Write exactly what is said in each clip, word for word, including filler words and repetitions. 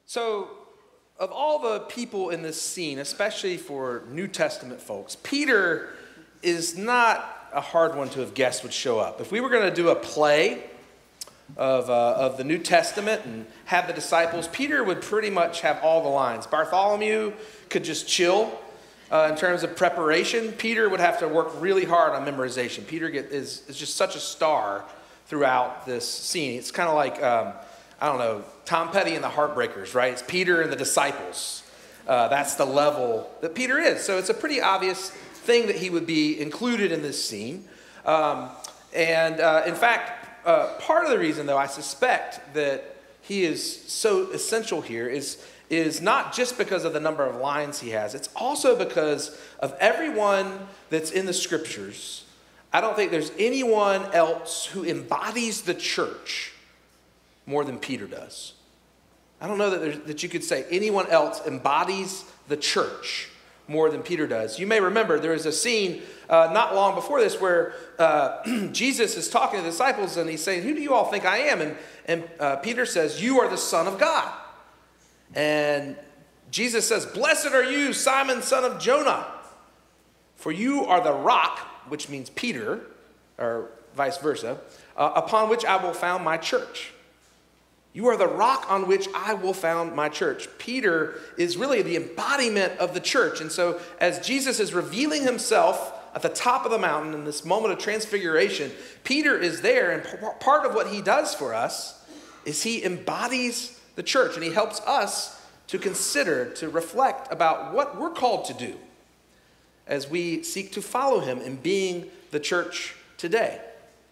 So, of all the people in this scene, especially for New Testament folks, Peter is not a hard one to have guessed would show up. If we were going to do a play of, uh, of the New Testament and have the disciples, Peter would pretty much have all the lines. Bartholomew could just chill uh, in terms of preparation. Peter would have to work really hard on memorization. Peter get, is, is just such a star throughout this scene. It's kind of like, um, I don't know, Tom Petty and the Heartbreakers, right? It's Peter and the disciples. Uh, that's the level that Peter is. So it's a pretty obvious thing that he would be included in this scene. Um, and uh, in fact, uh, part of the reason, though, I suspect that he is so essential here is, is not just because of the number of lines he has. It's also because of everyone that's in the scriptures. I don't think there's anyone else who embodies the church more than Peter does. I don't know that, there's, that you could say anyone else embodies the church more than Peter does. You may remember there is a scene uh, not long before this where uh, Jesus is talking to the disciples and he's saying, "Who do you all think I am?" And, and uh, Peter says, "You are the Son of God." And Jesus says, "Blessed are you, Simon, son of Jonah, for you are the rock," which means Peter, or vice versa, uh, "upon which I will found my church." You are the rock on which I will found my church. Peter is really the embodiment of the church. And so as Jesus is revealing himself at the top of the mountain in this moment of transfiguration, Peter is there. And part of what he does for us is he embodies the church. And he helps us to consider, to reflect about what we're called to do as we seek to follow him in being the church today.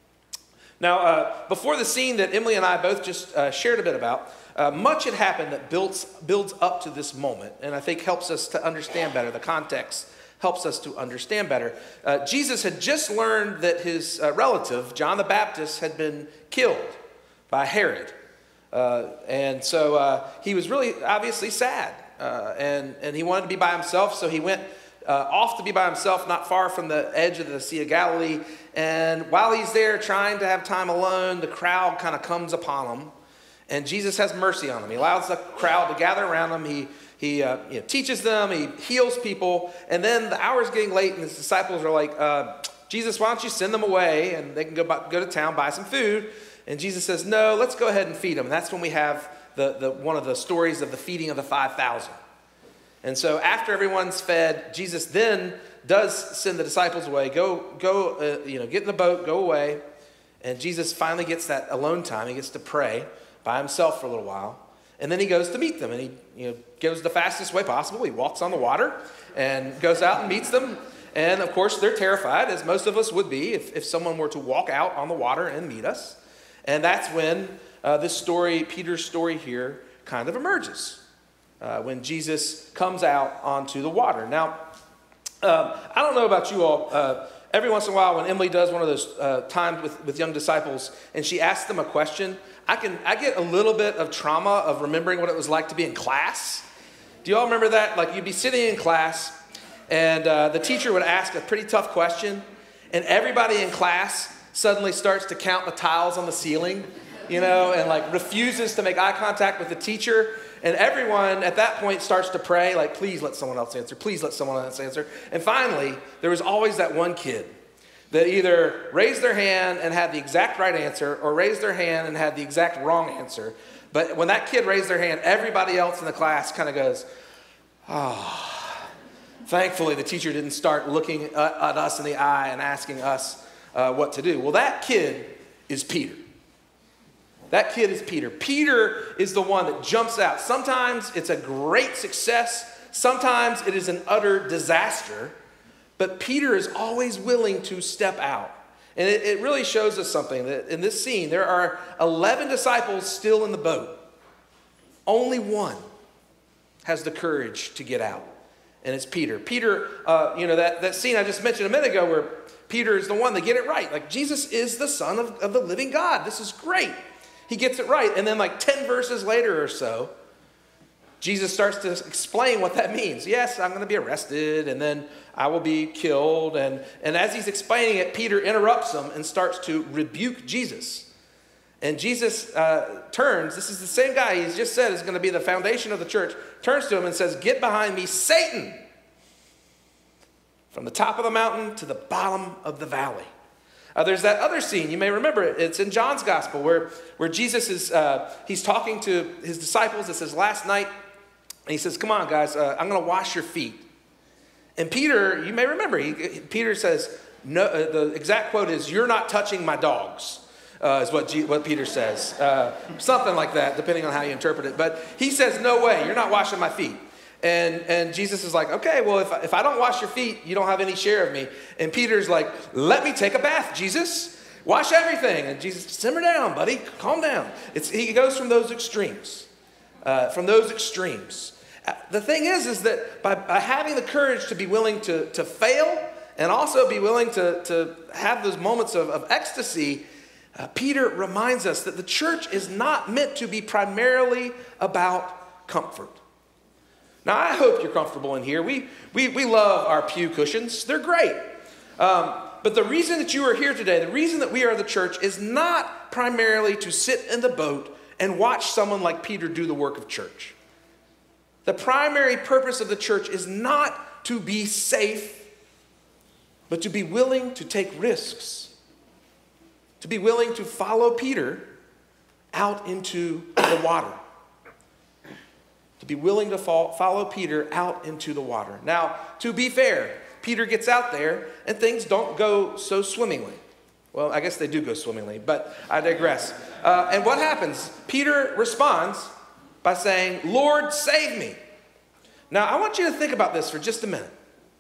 Now, uh, before the scene that Emily and I both just uh, shared a bit about, uh, much had happened that builds, builds up to this moment, and I think helps us to understand better. The context helps us to understand better. Uh, Jesus had just learned that his uh, relative, John the Baptist, had been killed by Herod. Uh, and so uh, he was really obviously sad, uh, and, and he wanted to be by himself, so he went Uh, off to be by himself, not far from the edge of the Sea of Galilee. And while he's there trying to have time alone, the crowd kind of comes upon him. And Jesus has mercy on him. He allows the crowd to gather around him. He, he uh, you know, teaches them. He heals people. And then the hour's getting late, and his disciples are like, uh, "Jesus, why don't you send them away? And they can go, by, go to town, buy some food." And Jesus says, "No, let's go ahead and feed them." And that's when we have the, the, one of the stories of the feeding of the five thousand. And so after everyone's fed, Jesus then does send the disciples away. Go, go, uh, you know, get in the boat, go away. And Jesus finally gets that alone time. He gets to pray by himself for a little while. And then he goes to meet them. And he, you know, goes the fastest way possible. He walks on the water and goes out and meets them. And of course, they're terrified, as most of us would be if, if someone were to walk out on the water and meet us. And that's when uh, this story, Peter's story here, kind of emerges. Uh, when Jesus comes out onto the water. Now, um, I don't know about you all. Uh, every once in a while when Emily does one of those uh, times with, with young disciples and she asks them a question, I can I get a little bit of trauma of remembering what it was like to be in class. Do you all remember that? Like you'd be sitting in class and uh, the teacher would ask a pretty tough question and everybody in class suddenly starts to count the tiles on the ceiling, you know, and like refuses to make eye contact with the teacher. And everyone at that point starts to pray, like, "Please let someone else answer. Please let someone else answer." And finally, there was always that one kid that either raised their hand and had the exact right answer or raised their hand and had the exact wrong answer. But when that kid raised their hand, everybody else in the class kind of goes, "Oh." Thankfully, the teacher didn't start looking at, at us in the eye and asking us uh, what to do. Well, that kid is Peter. That kid is Peter. Peter is the one that jumps out. Sometimes it's a great success. Sometimes it is an utter disaster. But Peter is always willing to step out. And it, it really shows us something that in this scene, there are eleven disciples still in the boat. Only one has the courage to get out. And it's Peter. Peter, uh, you know, that, that scene I just mentioned a minute ago where Peter is the one that get it right. Like Jesus is the Son of, of the living God. This is great. He gets it right. And then like ten verses later or so, Jesus starts to explain what that means. Yes, I'm going to be arrested and then I will be killed. And, and as he's explaining it, Peter interrupts him and starts to rebuke Jesus. And Jesus uh, turns, this is the same guy he's just said is going to be the foundation of the church, turns to him and says, "Get behind me, Satan, from the top of the mountain to the bottom of the valley." Uh, there's that other scene, you may remember it. It's in John's gospel where, where Jesus is, uh, he's talking to his disciples. It says, last night, and he says, "Come on, guys, uh, I'm going to wash your feet." And Peter, you may remember, he, Peter says, no, uh, the exact quote is, "You're not touching my dogs." Uh, is what, G, what Peter says. Uh, something like that, depending on how you interpret it. But he says, "No way, you're not washing my feet." And, and Jesus is like, "Okay, well, if, if I don't wash your feet, you don't have any share of me." And Peter's like, "Let me take a bath, Jesus. Wash everything." And Jesus, "Simmer down, buddy. Calm down." It's, he goes from those extremes. Uh, from those extremes. Uh, the thing is, is that by, by having the courage to be willing to, to fail and also be willing to, to have those moments of, of ecstasy, Uh, Peter reminds us that the church is not meant to be primarily about comfort. Now, I hope you're comfortable in here. We, we, we love our pew cushions. They're great. Um, but the reason that you are here today, the reason that we are the church, is not primarily to sit in the boat and watch someone like Peter do the work of church. The primary purpose of the church is not to be safe, but to be willing to take risks. To be willing to follow Peter out into the water. To be willing to follow Peter out into the water. Now, to be fair, Peter gets out there and things don't go so swimmingly. Well, I guess they do go swimmingly, but I digress. Uh, and what happens? Peter responds by saying, "Lord, save me." Now, I want you to think about this for just a minute.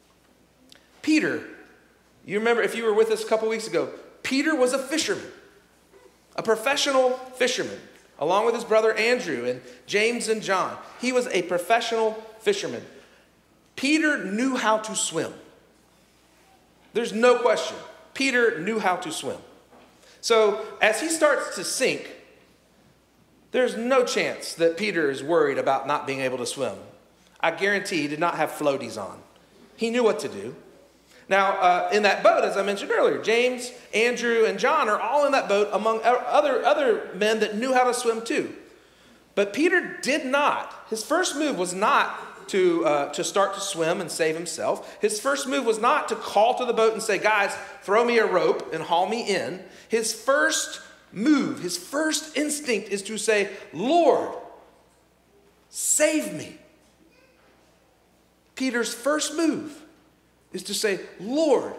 Peter, you remember if you were with us a couple weeks ago, Peter was a fisherman, a professional fisherman, along with his brother Andrew and James and John. He was a professional fisherman. Peter knew how to swim. There's no question. Peter knew how to swim. So as he starts to sink, there's no chance that Peter is worried about not being able to swim. I guarantee he did not have floaties on. He knew what to do. Now, uh, in that boat, as I mentioned earlier, James, Andrew, and John are all in that boat among other, other men that knew how to swim too. But Peter did not. His first move was not to, uh, to start to swim and save himself. His first move was not to call to the boat and say, "Guys, throw me a rope and haul me in." His first move, his first instinct is to say, "Lord, save me." Peter's first move is to say, "Lord,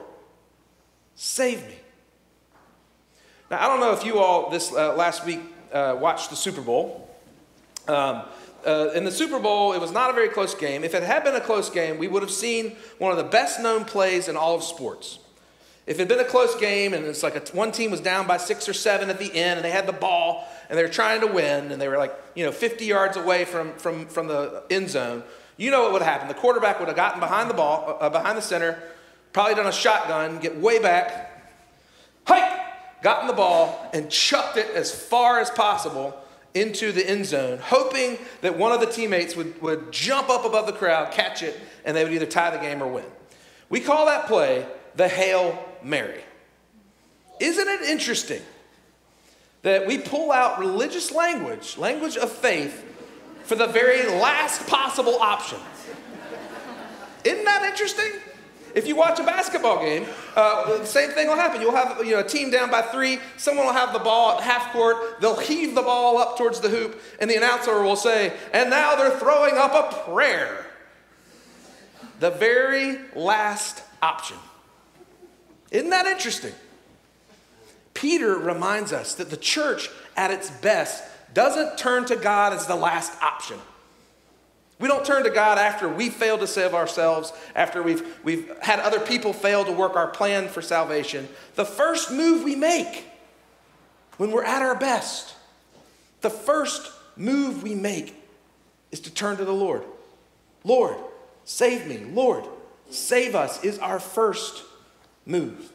save me." Now, I don't know if you all this uh, last week uh, watched the Super Bowl. Um, uh, in the Super Bowl, it was not a very close game. If it had been a close game, we would have seen one of the best-known plays in all of sports. If it had been a close game and it's like a, one team was down by six or seven at the end and they had the ball and they were trying to win and they were like, you know, fifty yards away from, from, from the end zone, you know what would happen. The quarterback would have gotten behind the ball, uh, behind the center, probably done a shotgun, get way back, hike, gotten the ball, and chucked it as far as possible into the end zone, hoping that one of the teammates would, would jump up above the crowd, catch it, and they would either tie the game or win. We call that play the Hail Mary. Isn't it interesting that we pull out religious language, language of faith, for the very last possible option? Isn't that interesting? If you watch a basketball game, uh, the same thing will happen. You'll have you know, a team down by three. Someone will have the ball at half court. They'll heave the ball up towards the hoop, and the announcer will say, "And now they're throwing up a prayer." The very last option. Isn't that interesting? Peter reminds us that the church at its best doesn't turn to God as the last option. We don't turn to God after we fail to save ourselves, after we've, we've had other people fail to work our plan for salvation. The first move we make when we're at our best, the first move we make is to turn to the Lord. Lord, save me. Lord, save us is our first move.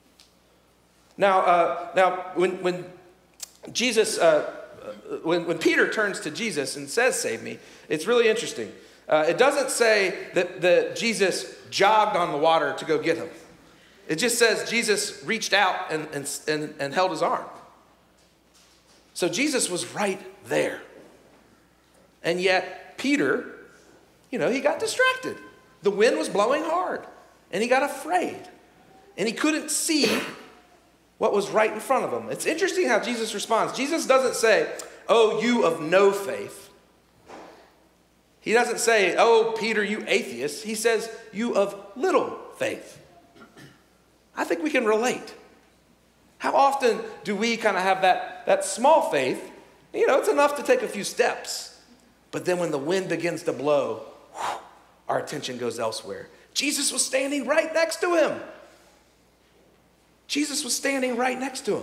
Now, uh, now when, when Jesus... Uh, When, when Peter turns to Jesus and says, "Save me," it's really interesting. Uh, it doesn't say that, that Jesus jogged on the water to go get him. It just says Jesus reached out and, and, and, and held his arm. So Jesus was right there. And yet Peter, you know, he got distracted. The wind was blowing hard, and he got afraid, and he couldn't see what was right in front of him. It's interesting how Jesus responds. Jesus doesn't say, "Oh, you of no faith." He doesn't say, "Oh, Peter, you atheist." He says, "You of little faith." I think we can relate. How often do we kind of have that, that small faith? You know, it's enough to take a few steps. But then when the wind begins to blow, whew, our attention goes elsewhere. Jesus was standing right next to him. Jesus was standing right next to him.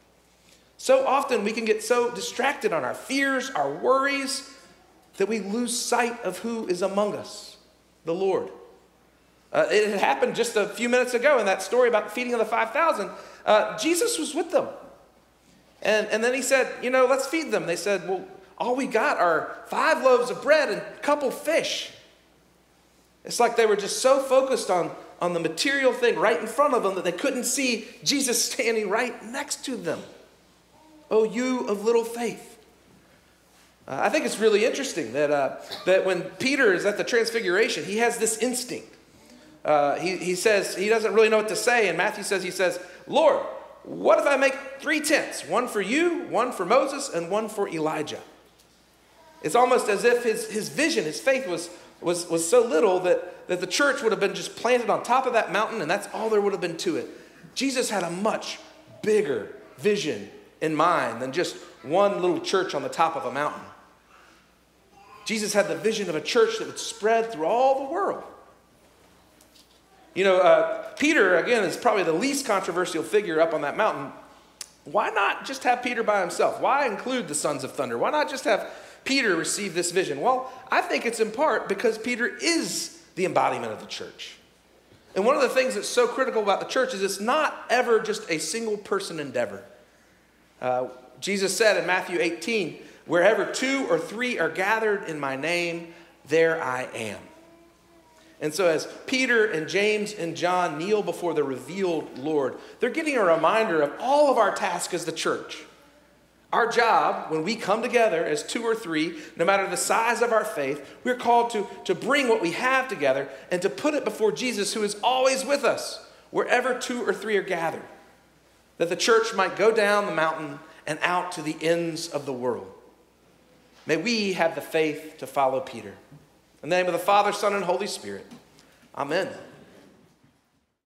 So often we can get so distracted on our fears, our worries, that we lose sight of who is among us, the Lord. Uh, it had happened just a few minutes ago in that story about the feeding of the five thousand. Uh, Jesus was with them. And, and then he said, you know, let's feed them. They said, well, all we got are five loaves of bread and a couple fish. It's like they were just so focused on, on the material thing right in front of them that they couldn't see Jesus standing right next to them. Oh, you of little faith. Uh, I think it's really interesting that, uh, that when Peter is at the transfiguration, he has this instinct. Uh, he, he says, he doesn't really know what to say. And Matthew says, he says, Lord, what if I make three tents? One for you, one for Moses, and one for Elijah. It's almost as if his, his vision, his faith was, was, was so little that, that the church would have been just planted on top of that mountain, and that's all there would have been to it. Jesus had a much bigger vision in mind than just one little church on the top of a mountain. Jesus had the vision of a church that would spread through all the world. You know, uh, Peter, again, is probably the least controversial figure up on that mountain. Why not just have Peter by himself? Why include the sons of thunder? Why not just have Peter receive this vision? Well, I think it's in part because Peter is the embodiment of the church. And one of the things that's so critical about the church is it's not ever just a single person endeavor. Uh, Jesus said in Matthew eighteen, wherever two or three are gathered in my name, there I am. And so as Peter and James and John kneel before the revealed Lord, they're getting a reminder of all of our tasks as the church. Our job, when we come together as two or three, no matter the size of our faith, we're called to, to bring what we have together and to put it before Jesus, who is always with us, wherever two or three are gathered, that the church might go down the mountain and out to the ends of the world. May we have the faith to follow Peter. In the name of the Father, Son, and Holy Spirit. Amen.